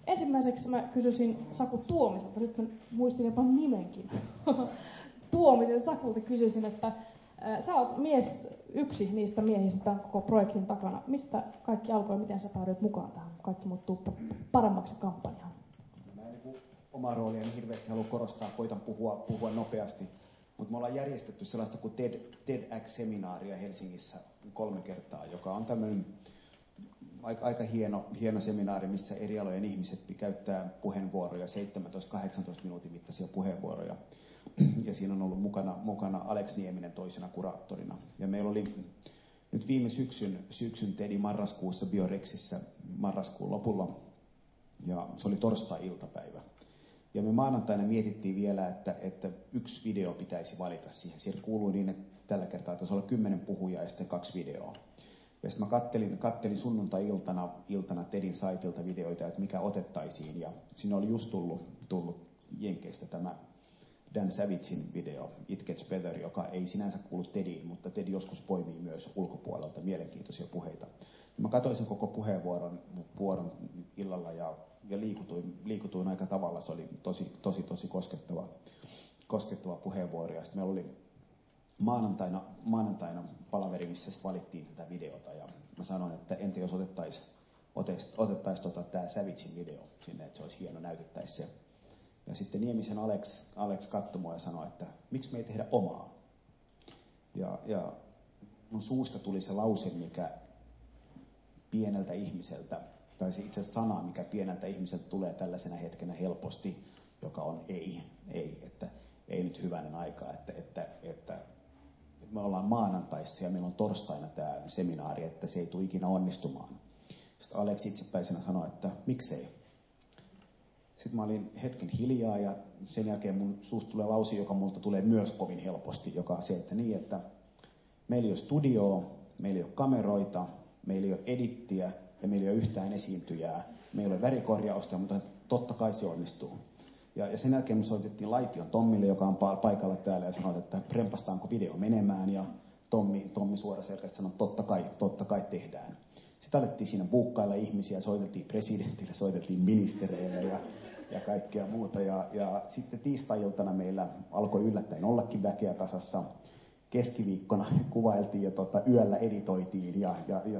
Ensimmäiseksi mä kysyisin Saku Tuomiselta, nyt mä muistin jopa nimenkin. Tuomisen Sakulta kysyisin, että sä oot yksi niistä miehistä tämän koko projektin takana. Mistä kaikki alkoi, miten sä päädyit mukaan tähän? Kaikki muuttuu paremmaksi kampanjaan. Mä en omaa rooliani hirveästi halua korostaa, koitan puhua nopeasti. Mutta me ollaan järjestetty sellaista kuin TEDx-seminaaria Helsingissä 3 kertaa, joka on tämmöinen aika hieno seminaari, missä eri alojen ihmiset käyttää puheenvuoroja, 17-18 minuutin mittaisia puheenvuoroja. Ja siinä on ollut mukana Alex Nieminen toisena kuraattorina. Ja meillä oli nyt viime syksyn TEDi marraskuussa Biorexissä marraskuun lopulla. Ja se oli torstai-iltapäivä. Ja me maanantaina mietittiin vielä, että 1 video pitäisi valita siihen. Siellä kuului niin, että tällä kertaa taisi olla 10 puhujaa ja sitten 2 videoa. Ja sitten mä kattelin sunnuntai-iltana TEDin saitilta videoita, että mikä otettaisiin. Ja sinne oli just tullut Jenkeistä tämä Dan Savagein video, It Gets Better, joka ei sinänsä kuulu TEDiin, mutta TED joskus poimii myös ulkopuolelta mielenkiintoisia puheita. Ja mä katsoin sen koko puheenvuoron illalla ja liikutuin aika tavalla. Se oli tosi koskettava puheenvuoro. Ja sitten meillä oli maanantaina palaveri, missä valittiin tätä videota. Ja mä sanoin, että entä jos otettaisiin tämä Savagein video sinne, että se olisi hieno, näytettäisiin se. Ja sitten Niemisen Alex katsoi mua ja sanoi, että miksi me ei tehdä omaa. Ja mun suusta tuli se lause, mikä pieneltä ihmiseltä, tai se itse sana, mikä pieneltä ihmiseltä tulee tällaisena hetkenä helposti, joka on ei, että ei nyt hyvänen aika, että me ollaan maanantaissa ja meillä on torstaina tämä seminaari, että se ei tule ikinä onnistumaan. Sitten Alex itsepäisenä sanoi, että miksei. Sitten mä olin hetken hiljaa ja sen jälkeen mun suusta tulee lause, joka multa tulee myös kovin helposti, joka on se, että meillä ei ole studioa, meillä ei ole kameroita, meillä ei ole edittiä ja meillä ei ole yhtään esiintyjää, meillä ei ole värikorjausta, mutta totta kai se onnistuu. Ja sen jälkeen me soitettiin Laition Tommille, joka on paikalla täällä, ja sanoi, että rempastaanko video menemään, ja Tommi suoraselkäisesti sanoi, että totta kai tehdään. Sitten alettiin siinä buukkailla ihmisiä, soiteltiin presidentille, soiteltiin ministereille ja kaikkea muuta. Ja sitten tiistai-iltana meillä alkoi yllättäen ollakin väkeä kasassa. Keskiviikkona kuvailtiin ja yöllä editoitiin ja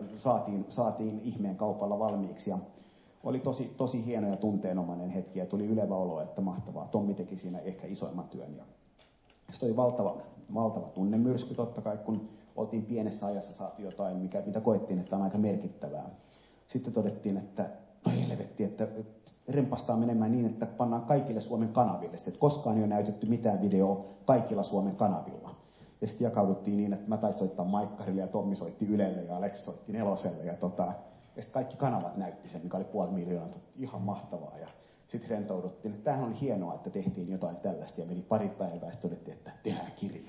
saatiin ihmeen kaupalla valmiiksi. Ja oli tosi hieno ja tunteenomainen hetki ja tuli ylevä olo, että mahtavaa. Tommi teki siinä ehkä isoimman työn. Ja sitten oli valtava tunnemyrsky totta kai, kun oltiin pienessä ajassa saatu jotain, mitä koettiin, että on aika merkittävää. Sitten todettiin, että no helvetti, että rempastaa menemään niin, että pannaan kaikille Suomen kanaville. Että koskaan ei ole näytetty mitään videoa kaikilla Suomen kanavilla. Ja sitten jakauduttiin niin, että mä taisin soittaa Maikkarille ja Tommi soitti Ylelle ja Aleksi soitti Neloselle. Ja sitten kaikki kanavat näytti sen, mikä oli 500 000. Ihan mahtavaa. Ja sitten rentouduttiin, että tämähän oli hienoa, että tehtiin jotain tällaista. Ja meni pari päivää ja todettiin, että tehdään kirja.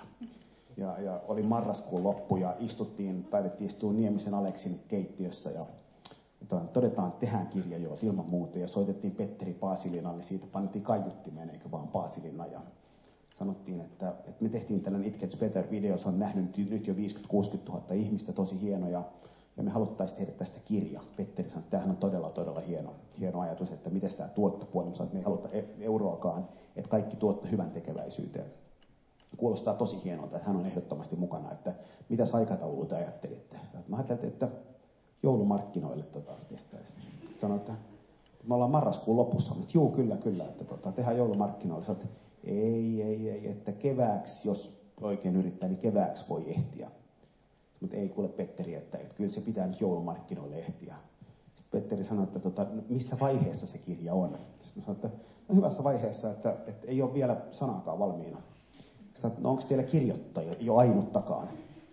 Ja oli marraskuun loppu ja taidettiin istua Niemisen Aleksin keittiössä ja todetaan, että tehdään kirja ilman muuta. Ja soitettiin Petteri Paasilinalle, siitä panettiin kaiuttimeen eikä vaan Paasilina. Ja sanottiin, että me tehtiin tällainen It Gets Better -video, se on nähnyt nyt jo 50-60 000 ihmistä, tosi hieno. Ja me haluttaisiin tehdä tästä kirja. Petteri sanoi, että tämähän on todella hieno ajatus, että miten tämä tuottopuoli, että me ei haluta euroakaan, että kaikki tuotto hyvän tekeväisyyteen. Kuulostaa tosi hienolta, että hän on ehdottomasti mukana, että mitäs aikataulua te ajattelitte. Mä ajattelin, että joulumarkkinoille tehtäisiin. Sanoin, että me ollaan marraskuun lopussa, mutta juu, kyllä, että tehdään joulumarkkinoille. Sanoin, että ei, että kevääksi, jos oikein yrittää, niin kevääksi voi ehtiä. Mutta ei kuule Petteri, että kyllä se pitää nyt joulumarkkinoille ehtiä. Sitten Petteri sanoi, että missä vaiheessa se kirja on. Sitten sanoin, että no hyvässä vaiheessa, että ei ole vielä sanaakaan valmiina. No onko teillä kirjoittaja jo ainuttakaan?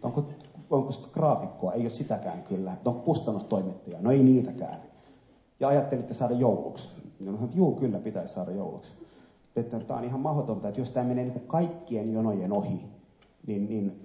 Onko sitä graafikkoa? Ei ole sitäkään kyllä. Onko kustannustoimittaja? No ei niitäkään. Ja ajattelitte saada jouluksi. Ja mä sanoin, että juu, kyllä pitäisi saada jouluksi. Tämä on ihan mahdotonta, että jos tämä menee niin kuin kaikkien jonojen ohi, niin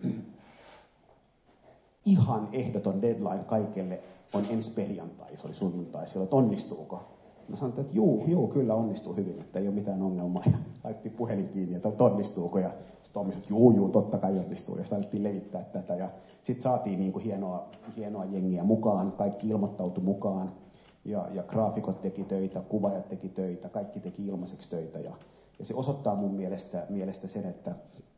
ihan ehdoton deadline kaikelle on ensi perjantai, se oli sunnuntai, silloin, että onnistuuko? Mä sanoin, että juu, kyllä onnistuu hyvin, että ei ole mitään ongelmaa. Ja laitettiin puhelin kiinni, että onnistuuko? Ja sitten Tommi sanoi, että juu, totta kai onnistuu. Ja sitten alettiin levittää tätä. Ja sitten saatiin niin kuin hienoa jengiä mukaan, kaikki ilmoittautui mukaan. ja graafikot teki töitä, kuvaajat teki töitä, kaikki teki ilmaiseksi töitä. Ja se osoittaa mun mielestä sen, että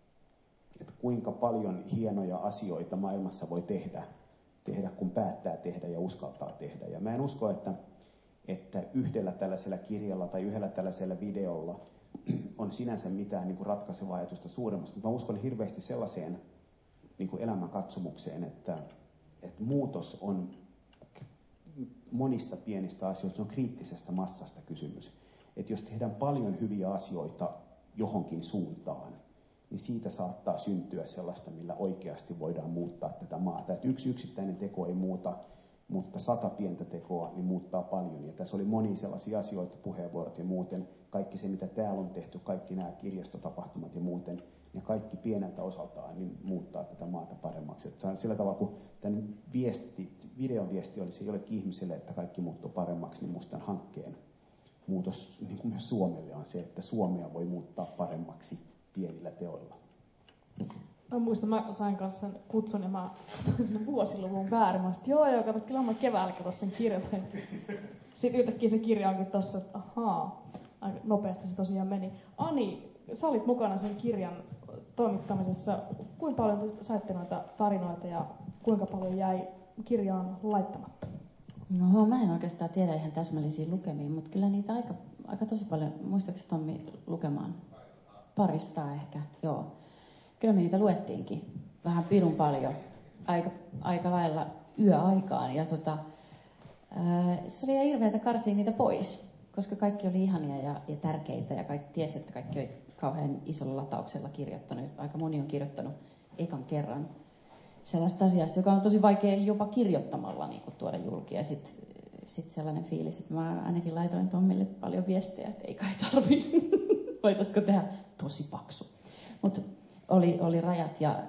kuinka paljon hienoja asioita maailmassa voi tehdä, kun päättää tehdä ja uskaltaa tehdä. Ja mä en usko, että yhdellä tällaisella kirjalla tai yhdellä tällaisella videolla on sinänsä mitään niin kuin ratkaisevaa ajatusta suuremmasta, mutta mä uskon hirveästi sellaiseen niin kuin elämänkatsomukseen, että muutos on monista pienistä asioista, se on kriittisestä massasta kysymys. Että jos tehdään paljon hyviä asioita johonkin suuntaan, niin siitä saattaa syntyä sellaista, millä oikeasti voidaan muuttaa tätä maata. Että yksi yksittäinen teko ei muuta, mutta 100 pientä tekoa niin muuttaa paljon. Ja tässä oli monia sellaisia asioita, puheenvuorot ja muuten, kaikki se mitä täällä on tehty, kaikki nämä kirjastotapahtumat ja muuten, ne kaikki pieneltä osaltaan niin muuttaa tätä maata paremmaksi. Että sillä tavalla, kun tämän videon viesti olisi jollekin ihmiselle, että kaikki muuttuu paremmaksi, niin musta tämän hankkeen muutos niin kuin myös Suomelle on se, että Suomea voi muuttaa paremmaksi pienillä teoilla. Mä muistan, mä sain kanssa sen kutsun ja mä vuosiluvun väärin. Mä sanoin, joo, kato, kyllä mä keväällä katos sen kirjan. Sitten yhtäkkiä se kirja onkin tossa, että ahaa, aika nopeasti se tosiaan meni. Ani, sä olit mukana sen kirjan toimittamisessa. Kuinka paljon saitte noita tarinoita ja kuinka paljon jäi kirjaan laittamatta? No mä en oikeastaan tiedä ihan täsmällisiä lukemia, mutta kyllä niitä aika tosi paljon, muistaakseni Tommi lukemaan? Parista ehkä, joo. Kyllä me niitä luettiinkin vähän pirun paljon, aika lailla yöaikaan. Ja se oli hirveätä karsia niitä pois, koska kaikki oli ihania ja tärkeitä ja kaikki tiesi, että kaikki oli kauhean isolla latauksella kirjoittanut. Aika moni on kirjoittanut ekan kerran sellaista asiasta, joka on tosi vaikea jopa kirjoittamalla niin kuin tuoda julki. Ja sitten sellainen fiilis, että mä ainakin laitoin Tommille paljon viestejä, että ei kai tarvii. Voitaisiko tehdä tosi paksu. Mutta oli rajat ja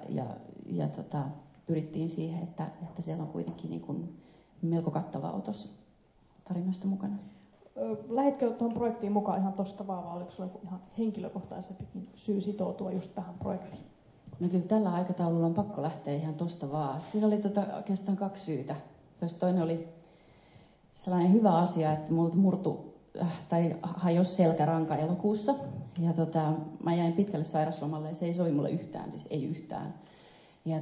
pyrittiin siihen, että siellä on kuitenkin niin kuin melko kattava otos tarinoista mukana. Lähditkö tuohon projektiin mukaan ihan tosta vaan, vai oliko sulla ihan henkilökohtaisempikin syy sitoutua just tähän projektiin? No kyllä tällä aikataululla on pakko lähteä ihan tosta vaan. Siinä oli oikeastaan 2 syytä. Jos toinen oli sellainen hyvä asia, että multa murtu tai hajosi selkäranka elokuussa. Ja mä jäin pitkälle sairaslomalle ja se ei sovi mulle yhtään, siis ei yhtään. Ja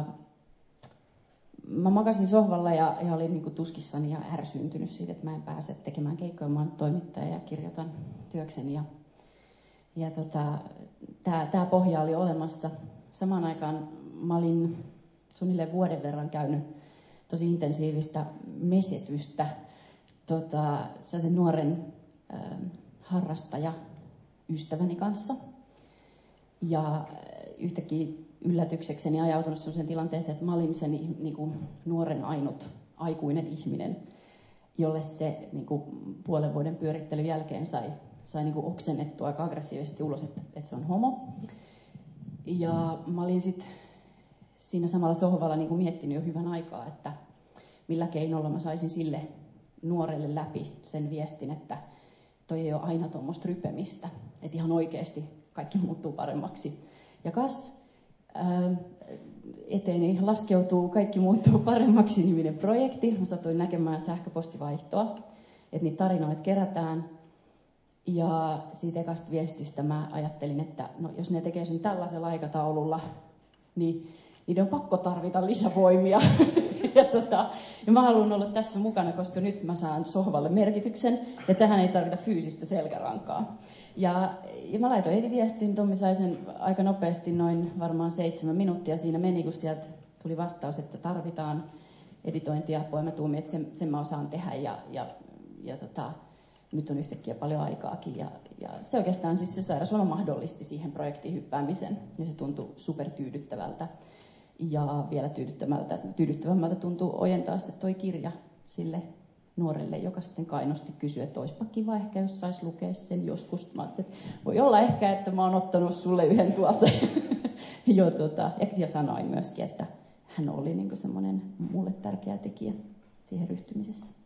mä makasin sohvalla ja olin niinku tuskissani ja ärsyyntynyt siitä, että mä en pääse tekemään keikkoja. Mä oon toimittaja ja kirjoitan työkseni. Ja tää pohja oli olemassa. Samaan aikaan mä olin suunnilleen vuoden verran käynyt tosi intensiivistä mesetystä sellaisen nuoren harrastaja ystäväni kanssa. Ja yhtäkkiä yllätyksekseni ajautunut sellaiseen tilanteeseen, että mä olin sen niin kuin nuoren ainut aikuinen ihminen, jolle se niin kuin puolen vuoden pyörittelyn jälkeen sai niin kuin oksennettua aika aggressiivisesti ulos, että se on homo. Ja mä olin sitten siinä samalla sohvalla niin kuin miettinyt jo hyvän aikaa, että millä keinolla mä saisin sille nuorelle läpi sen viestin, että toi ei ole aina tuommoista rypemistä, että ihan oikeasti kaikki muuttuu paremmaksi. Ja eteeni laskeutuu Kaikki muuttuu paremmaksi -niminen projekti. Mä satuin näkemään sähköpostivaihtoa, että niitä tarinoita kerätään. Ja siitä ekasta viestistä mä ajattelin, että no, jos ne tekee sen tällaisella aikataululla, niin niiden on pakko tarvita lisävoimia. Ja mä haluan olla tässä mukana, koska nyt mä saan sohvalle merkityksen, ja tähän ei tarvita fyysistä selkärankaa. Ja mä laitoin heti viestin, Tommi sai sen aika nopeasti, noin varmaan 7 minuuttia siinä meni, kun sieltä tuli vastaus, että tarvitaan editointiapua, ja mä tuumin, että sen mä osaan tehdä, ja nyt on yhtäkkiä paljon aikaakin. Ja se oikeastaan siis se sairausloma mahdollisti siihen projektiin hyppäämisen, ja se tuntui supertyydyttävältä. Ja vielä tyydyttävämmältä tuntuu ojentaa sitten toi kirja sille nuorelle, joka sitten kainosti kysyi, että olisipa kiva ehkä, jos saisi lukea sen joskus. Mä ajattelin, että voi olla ehkä, että mä oon ottanut sulle yhden tuolta. Ja sanoin myöskin, että hän oli niin semmoinen mulle tärkeä tekijä siihen ryhtymisessä.